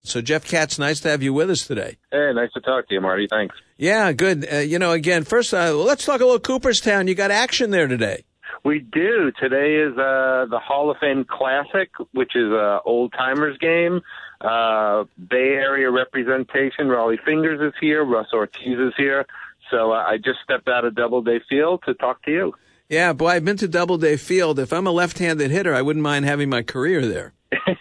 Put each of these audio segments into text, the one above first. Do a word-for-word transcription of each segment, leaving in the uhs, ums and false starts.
So, Jeff Katz, nice to have you with us today. Hey, nice to talk to you, Marty. Thanks. Yeah, good. Uh, you know, again, first, uh, let's talk a little Cooperstown. You got action there today. We do. Today is uh, the Hall of Fame Classic, which is a old-timers game. Uh, Bay Area representation. Raleigh Fingers is here. Russ Ortiz is here. So uh, I just stepped out of Doubleday Field to talk to you. Yeah, boy, I've been to Doubleday Field. If I'm a left-handed hitter, I wouldn't mind having my career there.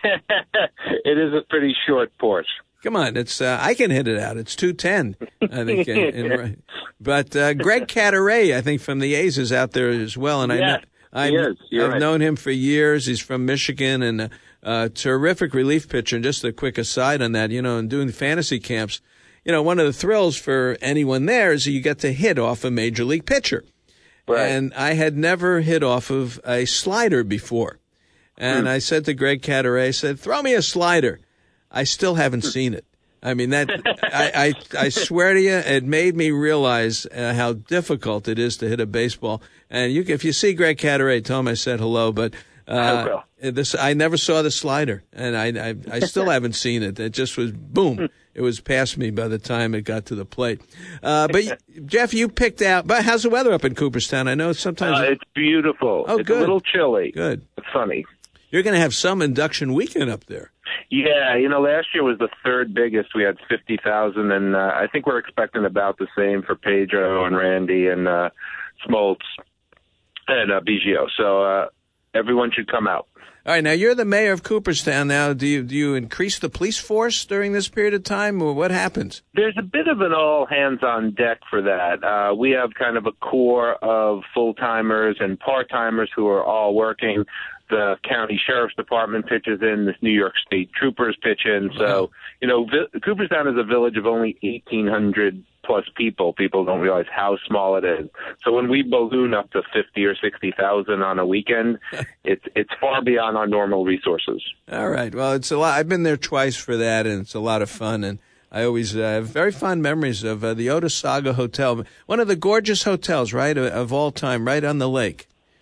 It is a pretty short porch. Come on, it's uh, I can hit it out. It's two ten, I think. in, in, but uh, Greg Cadaret, I think, from the A's is out there as well. And yes, I, he is. You're I've right. known him for years. He's from Michigan and a uh, terrific relief pitcher. And just a quick aside on that, you know, in doing fantasy camps, you know, one of the thrills for anyone there is that you get to hit off a major league pitcher. Right. And I had never hit off of a slider before. And hmm. I said to Greg Cadaret, I said, throw me a slider. I still haven't seen it. I mean, that I, I I swear to you, it made me realize uh, how difficult it is to hit a baseball. And you, if you see Greg Cadaret, tell him I said hello. But uh, this, I never saw the slider, and I I, I still haven't seen it. It just was boom. It was past me by the time it got to the plate. Uh, but Jeff, you picked out. But how's the weather up in Cooperstown? I know sometimes uh, it's beautiful. Oh, it's good. a little chilly. Good. It's funny. You're going to have some induction weekend up there. Yeah, you know, last year was the third biggest. We had fifty thousand, and uh, I think we're expecting about the same for Pedro and Randy and uh, Smoltz and uh, Biggio. So uh, everyone should come out. All right, now you're the mayor of Cooperstown. Now, do you do you increase the police force during this period of time, or what happens? There's a bit of an all hands on deck for that. Uh, we have kind of a core of full timers and part timers who are all working. The county sheriff's department pitches in. The New York State troopers pitch in. So, you know, Vi- Cooperstown is a village of only eighteen hundred plus people. People don't realize how small it is. So when we balloon up to fifty or sixty thousand on a weekend, it's it's far beyond our normal resources. All right. Well, it's a lot. I've been there twice for that, and it's a lot of fun. And I always uh, have very fond memories of uh, the Otesaga Hotel, one of the gorgeous hotels, right, of, of all time, right on the lake.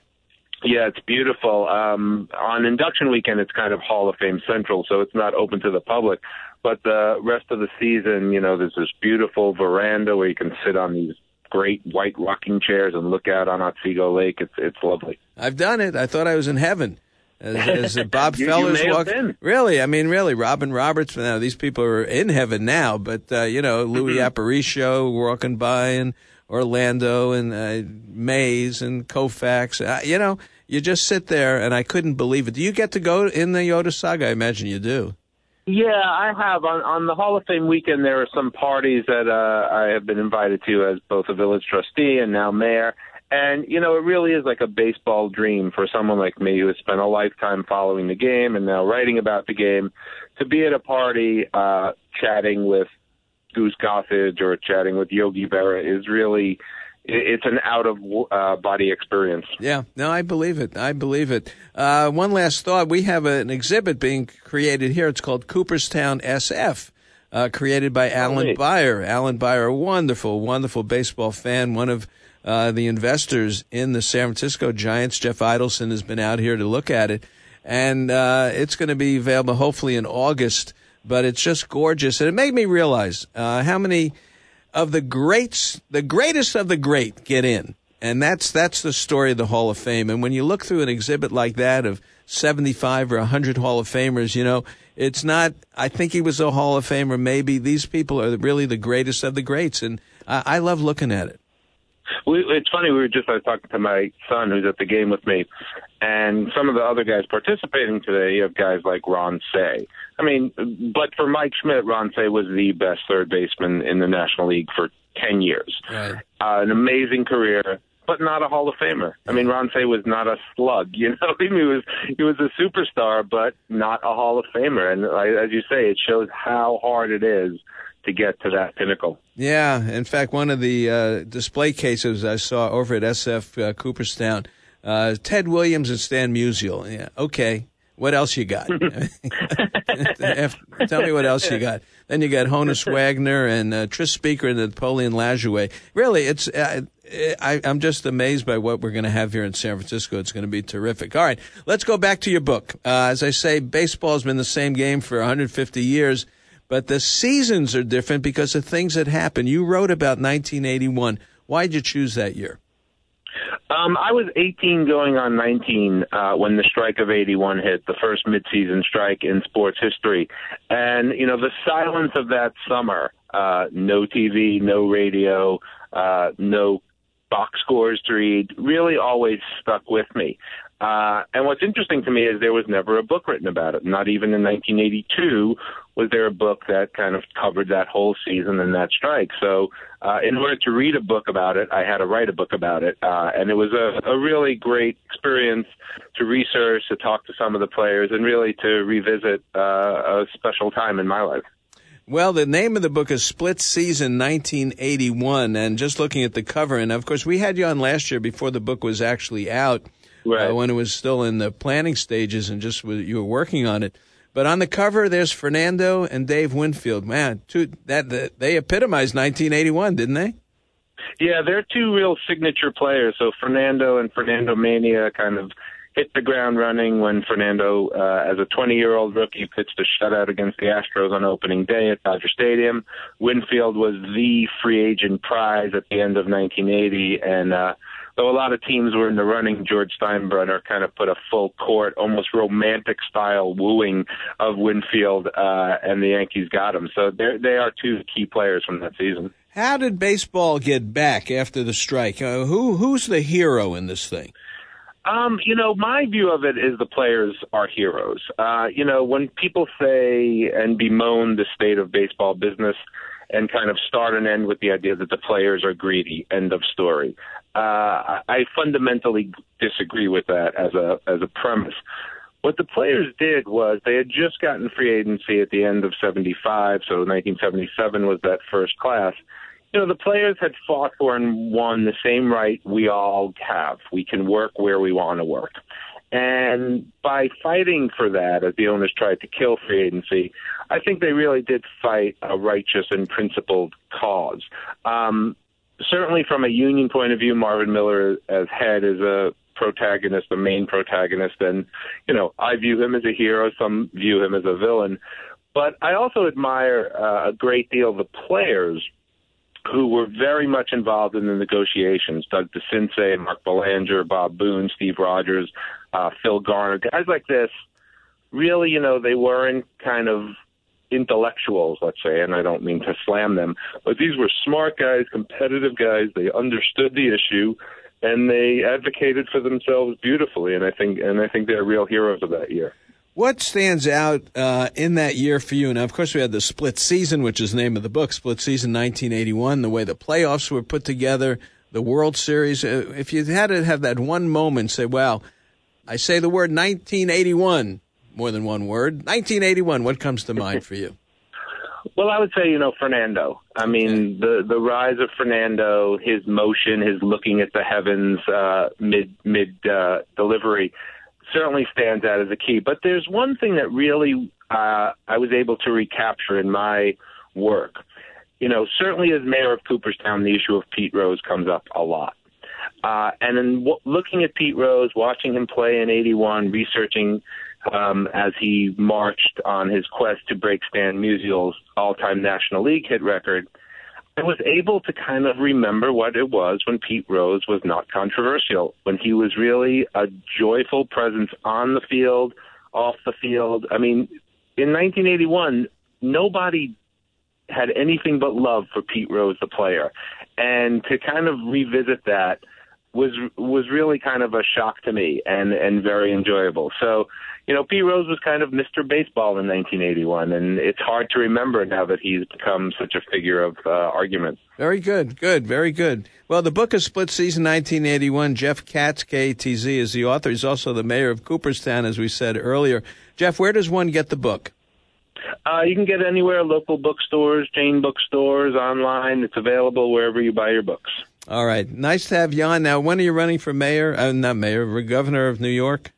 Yeah, it's beautiful. Um, on induction weekend, it's kind of Hall of Fame Central, so it's not open to the public. But the rest of the season, you know, there's this beautiful veranda where you can sit on these great white rocking chairs and look out on Otsego Lake. It's it's lovely. I've done it. I thought I was in heaven. As, as Bob you, Fellers you walked. Really, I mean, really, Robin Roberts. Now these people are in heaven now, but uh, you know, Louis Aparicio walking by and Orlando and uh, Mays and Koufax. Uh, you know, you just sit there, and I couldn't believe it. Do you get to go in the Otesaga? I imagine you do. Yeah, I have. On, on the Hall of Fame weekend, there are some parties that uh, I have been invited to as both a village trustee and now mayor. And, you know, it really is like a baseball dream for someone like me who has spent a lifetime following the game and now writing about the game, to be at a party uh, chatting with Goose Gossage or chatting with Yogi Berra is really, it's an out-of-body uh, experience. Yeah, no, I believe it. I believe it. Uh, one last thought. We have a, an exhibit being created here. It's called Cooperstown S F, uh, created by Alan Right. Beyer. Alan Beyer, a wonderful, wonderful baseball fan, one of uh, the investors in the San Francisco Giants. Jeff Idelson has been out here to look at it. And uh, it's going to be available hopefully in August. But it's just gorgeous. And it made me realize uh, how many of the greats, the greatest of the great, get in. And that's that's the story of the Hall of Fame. And when you look through an exhibit like that of seventy-five or one hundred Hall of Famers, you know, it's not, I think he was a Hall of Famer, maybe. These people are really the greatest of the greats. And I, I love looking at it. We, it's funny, we were just I was talking to my son who's at the game with me, and some of the other guys participating today, you have guys like Ron Cey. I mean, but for Mike Schmidt, Ron Cey was the best third baseman in the National League for ten years. Right. Uh, an amazing career, but not a Hall of Famer. I mean, Ron Cey was not a slug, you know. I mean, he was he was a superstar, but not a Hall of Famer. And uh, as you say, it shows how hard it is to get to that pinnacle. Yeah. In fact, one of the uh, display cases I saw over at S F uh, Cooperstown, uh, Ted Williams and Stan Musial. Yeah. Okay. What else you got? Tell me what else you got. Then you got Honus Wagner and uh, Tris Speaker and Napoleon Lajoie. Really, it's uh, I, I'm just amazed by what we're going to have here in San Francisco. It's going to be terrific. All right, let's go back to your book. Uh, as I say, baseball's been the same game for one hundred fifty years. but the seasons are different because of things that happen. You wrote about nineteen eighty-one. Why'd you choose that year? Um, I was eighteen going on nineteen uh, when the strike of eighty-one hit, the first midseason strike in sports history. And, you know, the silence of that summer, uh, no T V, no radio, uh, no box scores to read, really always stuck with me. Uh, and what's interesting to me is there was never a book written about it. Not even in nineteen eighty-two was there a book that kind of covered that whole season and that strike. So uh, in order to read a book about it, I had to write a book about it. Uh, and it was a, a really great experience to research, to talk to some of the players, and really to revisit uh, a special time in my life. Well, the name of the book is Split Season nineteen eighty-one, and just looking at the cover, and of course we had you on last year before the book was actually out. Right. Uh, when it was still in the planning stages and just you were working on it. But on the cover, there's Fernando and Dave Winfield. Man, two, that, that they epitomized nineteen eighty-one, didn't they? Yeah, they're two real signature players. So Fernando and Fernando Mania kind of hit the ground running when Fernando, uh, as a twenty-year-old rookie, pitched a shutout against the Astros on opening day at Dodger Stadium. Winfield was the free agent prize at the end of nineteen eighty, and uh, though a lot of teams were in the running, George Steinbrenner kind of put a full court, almost romantic style wooing of Winfield, uh, and the Yankees got him. So they are two key players from that season. How did baseball get back after the strike? Uh, who who's the hero in this thing? Um, you know, my view of it is the players are heroes. Uh, you know, when people say and bemoan the state of baseball business and kind of start and end with the idea that the players are greedy, end of story. Uh, I fundamentally disagree with that as a as a premise. What the players did was they had just gotten free agency at the end of seventy-five, so nineteen seventy-seven was that first class. You know, the players had fought for and won the same right we all have. We can work where we want to work. And by fighting for that, as the owners tried to kill free agency, I think they really did fight a righteous and principled cause. Um, certainly from a union point of view, Marvin Miller as head is a protagonist, the main protagonist. And, you know, I view him as a hero. Some view him as a villain. But I also admire uh, a great deal the players who were very much involved in the negotiations. Doug DeCinces, Mark Belanger, Bob Boone, Steve Rogers, uh, Phil Garner, guys like this. Really, you know, they weren't kind of intellectuals, let's say, and I don't mean to slam them, but these were smart guys, competitive guys. They understood the issue, and they advocated for themselves beautifully. And I think, and I think they're real heroes of that year. What stands out uh, in that year for you? Now, of course, we had the split season, which is the name of the book, Split Season nineteen eighty-one, the way the playoffs were put together, the World Series. Uh, if you had to have that one moment, say, wow, I say the word nineteen eighty-one, more than one word, nineteen eighty-one, what comes to mind for you? Well, I would say, you know, Fernando. I mean, the the rise of Fernando, his motion, his looking at the heavens uh, mid mid uh, delivery, certainly stands out as a key. But there's one thing that really uh, I was able to recapture in my work. You know, certainly as mayor of Cooperstown, the issue of Pete Rose comes up a lot. Uh, and in w- looking at Pete Rose, watching him play in eighty-one, researching um, as he marched on his quest to break Stan Musial's all-time National League hit record, I was able to kind of remember what it was when Pete Rose was not controversial, when he was really a joyful presence on the field, off the field. I mean, in nineteen eighty-one, nobody had anything but love for Pete Rose, the player. And to kind of revisit that was was really kind of a shock to me and, and very enjoyable. So, you know, Pete Rose was kind of Mister Baseball in nineteen eighty-one, and it's hard to remember now that he's become such a figure of uh, argument. Very good, good, very good. Well, the book is Split Season nineteen eighty-one. Jeff Katz, K A T Z, is the author. He's also the mayor of Cooperstown, as we said earlier. Jeff, where does one get the book? Uh, you can get it anywhere, local bookstores, chain bookstores, online. It's available wherever you buy your books. All right. Nice to have you on. Now, when are you running for mayor? Uh, not mayor, governor of New York?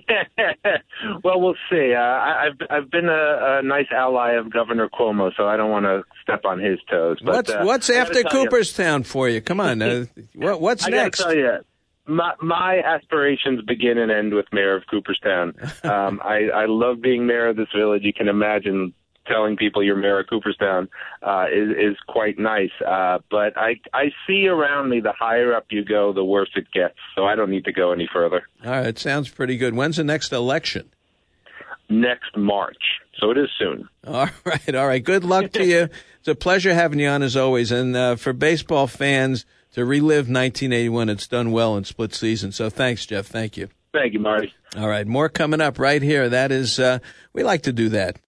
Well, we'll see. Uh, I've I've been a, a nice ally of Governor Cuomo, so I don't want to step on his toes. But, what's uh, what's after Cooperstown you. for you? Come on. Uh, what, what's I next? I got to tell you, my, my aspirations begin and end with mayor of Cooperstown. um, I, I love being mayor of this village. You can imagine telling people you're mayor of Cooperstown uh, is, is quite nice. Uh, but I, I see around me, the higher up you go, the worse it gets. So I don't need to go any further. All right, sounds pretty good. When's the next election? Next March. So it is soon. All right, all right. Good luck to you. It's a pleasure having you on as always. And uh, for baseball fans to relive nineteen eighty-one, it's done well in split season. So thanks, Jeff. Thank you. Thank you, Marty. All right, more coming up right here. That is, uh, we like to do that.